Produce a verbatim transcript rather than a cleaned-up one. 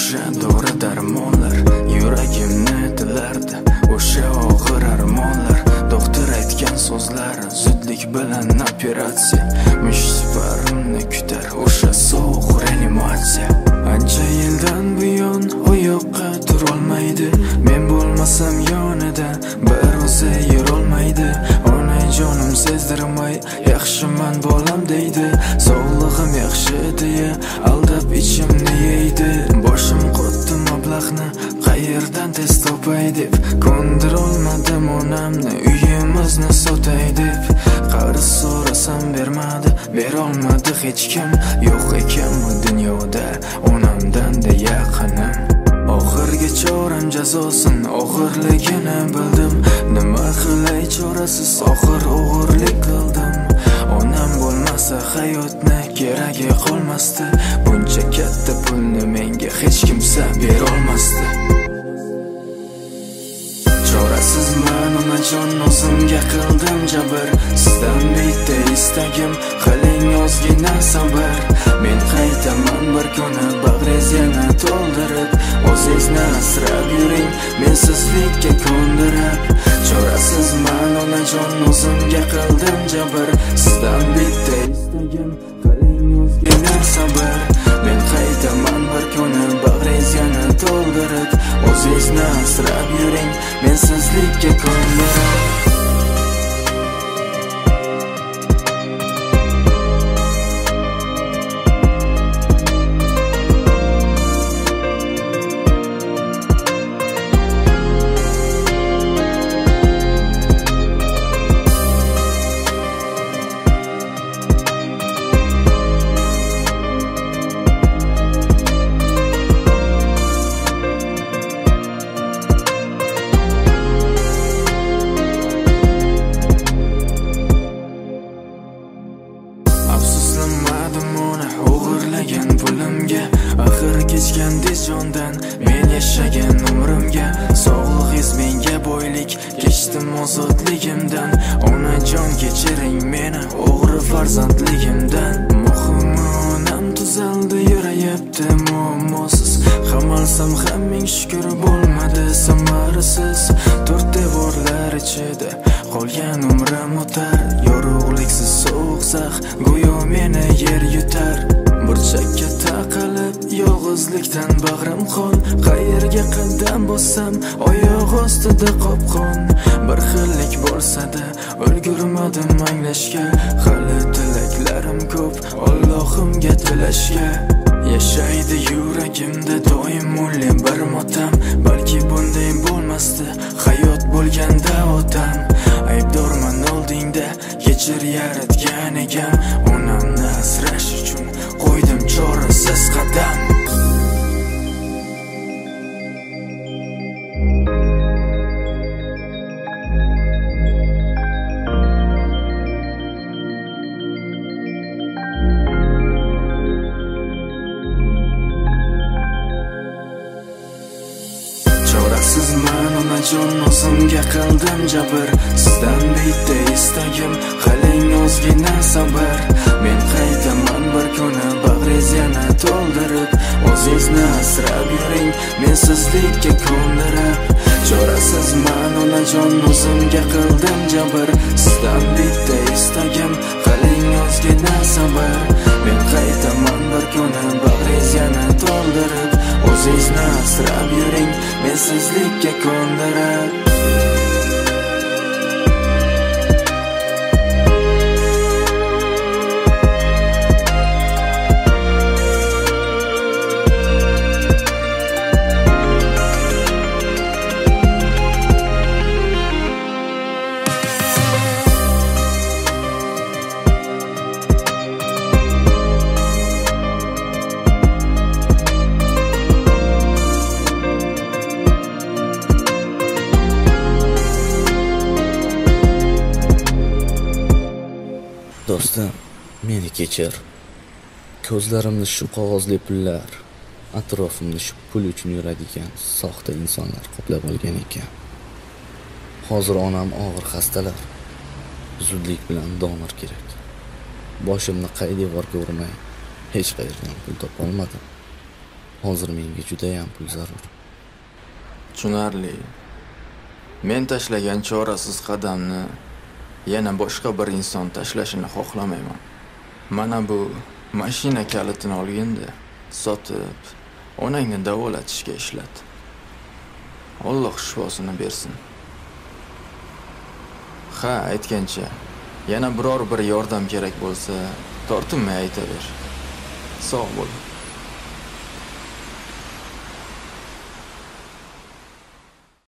o'sha dori darmonlar yuragimni tilardi, o'sha og'ir armonlar. Doktor aytgan so'zlar zudlik bilan operatsiya, mushtiparimni kutar o'sha sovuq reanimatsiya. Ancha yildan buyon oyoqqa turolmaydi, men bo'lmasam yonida bir o'zi yurolmaydi. Onajonim sezdirmay yaxshiman bolam deydi, sog'lig'im yaxshi deya aldab ichimni yeydi. Boshim qotdi mablag'ni qayerdan tez topay deb, ko'ndirolmadim onamni uyimizni sotay deb. Qarz so'rasam bermadi, berolmadi hech kim, yo'q ekanmi dunyoda onamdan-da yaqinim. Oxirgi choram jazosin og'irligini bildim, nima qilay chorasiz oxir o'g'irlik qildim. Onam bo'lmasa hayotni keragi qolmasdi, buncha katta pulni menga hech kimsa berolmasdi. Chorasizman onajon, o'zimga qildim jabr, sizdan bitta istagim, qiling ozgina sabr. Men qaytaman bir kuni bag'ringiz yana to'ldirib, o'zingizni asrab yuring mensizlikka ko'ndirib. Chorasizman onajon, o'zimga qildim jabr, sizdan bitta istagim, qiling ozgina sabr. Men qaytaman bir kuni bag'ringiz yana to'ldirib, o'zingizni asrab yuring mensizlikka ko'ndirib. Pulimga axir kechgandingiz jondan, men yashagan umrimga. Sog'lig'ingiz menga boylik, kechdim ozodligimdan. Onajon kechiring meni o'g'ri farzandligimdan. Muhimi onam tuzaldi, yurayapti muammosiz. Qamalsam ham ming shukr bo'lmadi samarasiz. To'rt devorlar ichida qolgan umrim o'tar, yorug'liksiz sovuq zax go'yo meni yer yutar. Burchakka taqalib yolg'izlikdan bag'rim qon, qayerga qadam bossam oyoq ostida qopqon. Bir xillik bo'lsa-da ulgurmadim anglashga, hali tilaklarim ko'p Allohimga tilashga. Yashaydi yuragimda doim mulli bir motam, balki bunday bo'lmasdi hayot bo'lganda otam. Aybdorman oldingda, kechir yaratgan egam, onamni asrash uchun qo'ydim chorasiz qadam. Chorasizman onajon, o'zimga qildim jabr, sizdan bitta istagim, qiling ozgina sabr. Men qaytaman bir kuni bag'ringiz yana to'ldirib, o'zingizni asrab yuring mensizlikka ko'ndirib. Chorasizman onajon, o'zimga qildim jabr, sizdan bitta istagim, qiling ozgina sabr. Men qaytaman bir kuni bag'ringiz yana to'ldirib, o'zingizni asrab yuring mensizlikka ko'ndirib. Do'stim, meni kechir. Ko'zlarimni shu qog'ozli pullar, atrofimni shu pul uchun yuradigan soxta insonlar qoplab olgan ekan. Hozir onam og'ir xastalar. Zudlik bilan donor kerak. Boshimni qay devorga urmay hech qayerdan pul topa olmadim. Hozir menga juda ham pul zarur. Tushunarli. Men tashlagan chorasiz qadamni yana boshqa bir inson tashlashini xohlamayman. Mana bu mashina kalitini olganda sotib, onangni davolatishga ishlat. Alloh shifosini bersin. Ha, aytgancha, yana biror bir yordam kerak bo'lsa, tortinmay aytaver. Sog' bo'l.